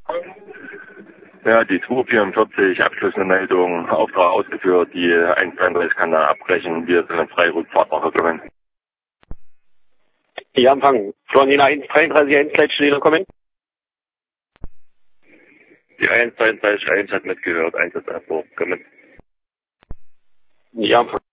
Ja, die 244 Abschlussmeldung, Auftrag ausgeführt, die 132 kann da abbrechen, wir sind in freie Rückfahrt nachgekommen. Ja, Empfang. Florina 133 Endleitstelle kommen. Die 132 hat mitgehört, Einsatzabbruch, kommen. Ja, Empfang.